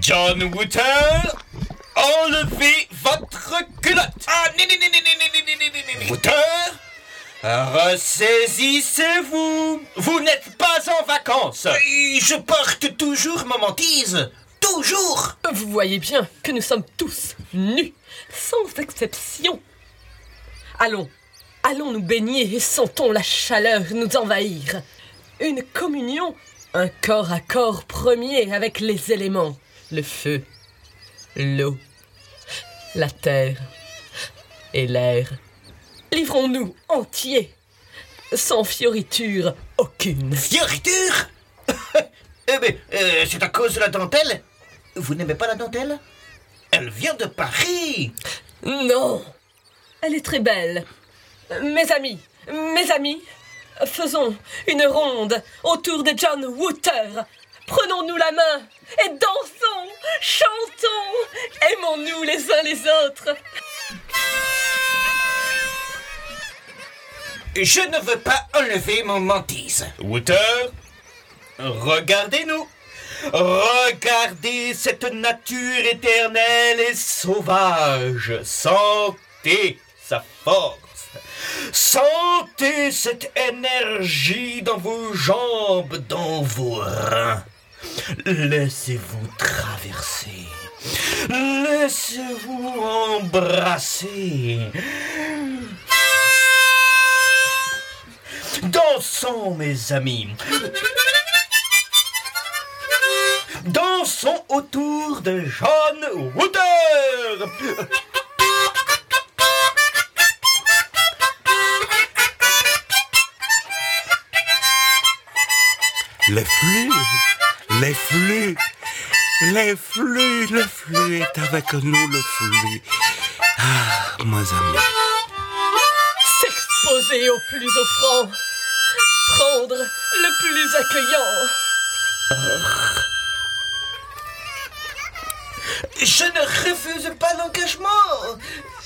John Wooter, enlevez votre culotte. Ah, Wooter, ressaisissez-vous. Vous n'êtes pas en vacances. Je porte toujours ma mantise. Toujours. Vous voyez bien que nous sommes tous nus, sans exception. Allons nous baigner et sentons la chaleur nous envahir. Une communion, un corps à corps premier avec les éléments. Le feu, l'eau, la terre et l'air. Livrons-nous entiers, sans fioriture aucune. Fioriture? C'est à cause de la dentelle? Vous n'aimez pas la dentelle? Elle vient de Paris. Non, elle est très belle. Mes amis, faisons une ronde autour de John Wooter. Prenons-nous la main et dansons, chantons, aimons-nous les uns les autres. Je ne veux pas enlever mon mantise. Wooter, regardez-nous. Regardez cette nature éternelle et sauvage. Sentez sa force. Sentez cette énergie dans vos jambes, dans vos reins. Laissez-vous traverser. Laissez-vous embrasser. Dansons, mes amis. Dansons autour de John Wooter. Le flux est avec nous, le flux. Ah, mes amis. S'exposer au plus offrant, prendre le plus accueillant. Je ne refuse pas l'engagement.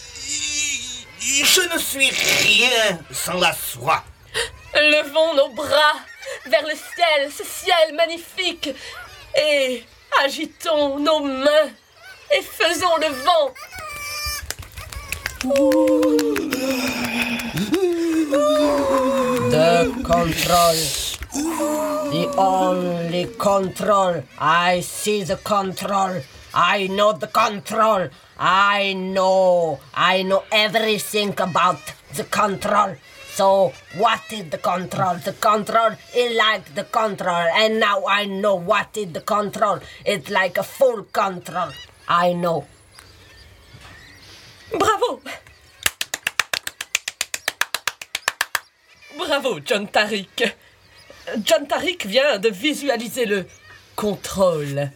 Je ne suis rien sans la soie. Levons nos bras vers le ciel, ce ciel magnifique, et agitons nos mains et faisons le vent. The control. The only control. I see the control. I know the control. I know everything about the control. So, what is the control? The control is like the control. And now I know what is the control. It's like a full control. I know. Bravo! Bravo, John Tariq. John Tariq vient de visualiser le contrôle.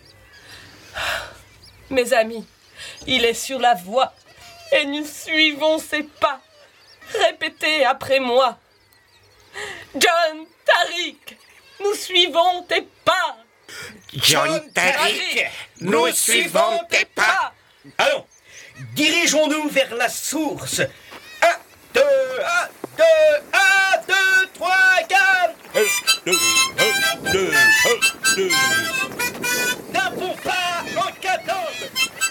Mes amis, il est sur la voie et nous suivons ses pas. Répétez après moi. John Tariq, nous suivons tes pas. John Tariq, nous suivons tes pas. Allons, dirigeons-nous vers la source. 1, 2, 1, 2, 1, 2, 3, 4. 1, 2, 1, 2. N'avons pas en cadence.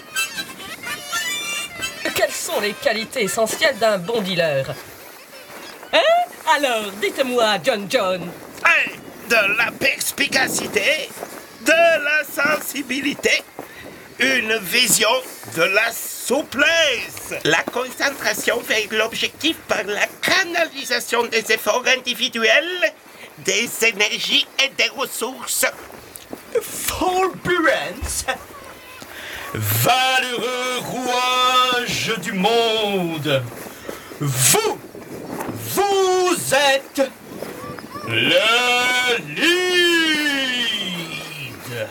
Quelles sont les qualités essentielles d'un bon dealer? Alors, dites-moi, John. De la perspicacité, de la sensibilité, une vision, de la souplesse, la concentration vers l'objectif par la canalisation des efforts individuels, des énergies et des ressources. Forbearance. Valeureux rouage du monde, vous êtes le lead.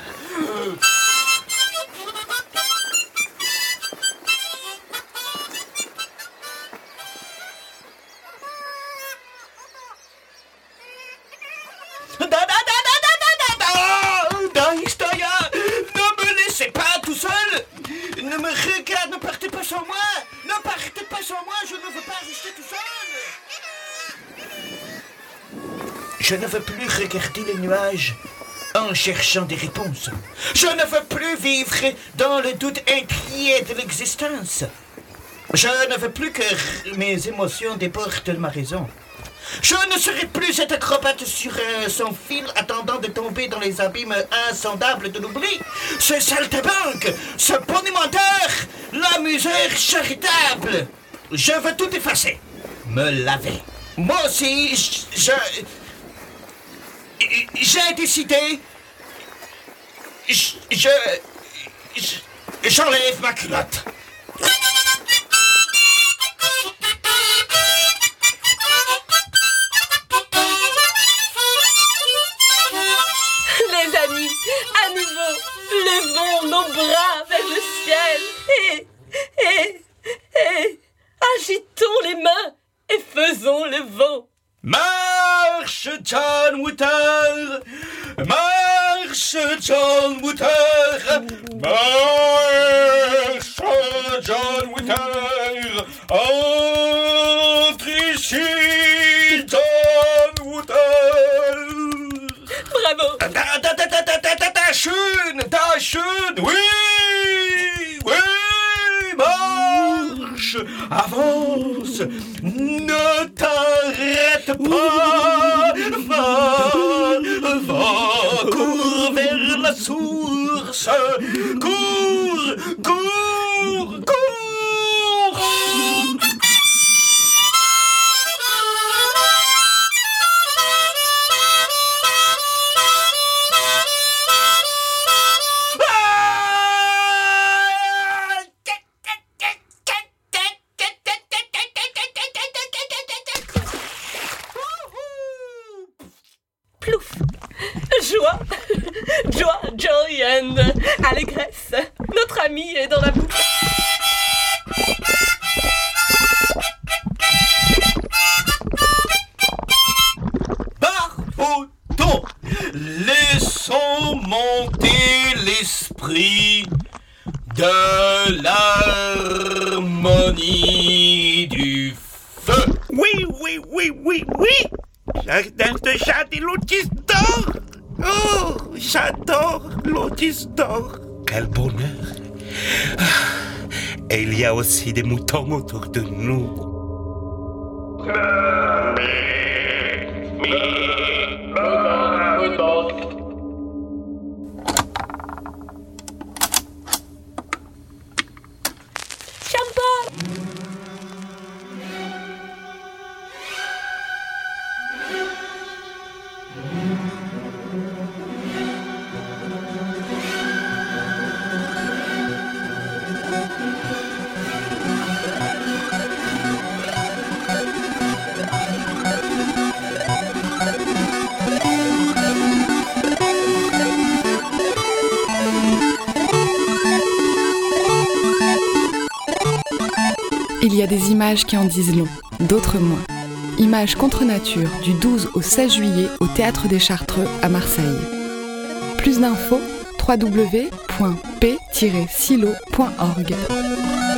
Ne me laissez pas tout seul. Ne me regarde, ne partez pas sans moi. Ne partez pas sans moi, je ne veux pas rester tout seul. Je ne veux plus regarder les nuages. Oh, en cherchant des réponses. Je ne veux plus vivre dans le doute inquiet de l'existence. Je ne veux plus que mes émotions débordent de ma raison. Je ne serai plus cet acrobate sur son fil attendant de tomber dans les abîmes insondables de l'oubli. Ce saltimbanque, ce bonimenteur, la misère charitable. Je veux tout effacer, me laver. Moi aussi, j'ai décidé. J'enlève ma culotte. Les amis, à nouveau, levons nos bras vers le ciel et agitons les mains et faisons le vent. Marche, John Wouter! Marche, John Wouter! Marche, John Wouter! Entre ici, John Wouter! Bravo! Ta chune, oui! Oui! Marche! Avance! Ne t'arrête pas! Va! Cours vers la source! Cours! Cours! Cours! Plouf! Joie, joy and allégresse. Notre ami est dans la boucle. Barboton, laissons monter l'esprit de l'harmonie du feu. Oui, oui, oui, oui, oui. Jardin de chat et lotus d'or. Oh, j'adore lotus d'or. Quel bonheur. Et il y a aussi des moutons autour de nous. Il y a des images qui en disent long, d'autres moins. Images contre nature du 12 au 16 juillet au Théâtre des Chartreux à Marseille. Plus d'infos, www.p-silo.org.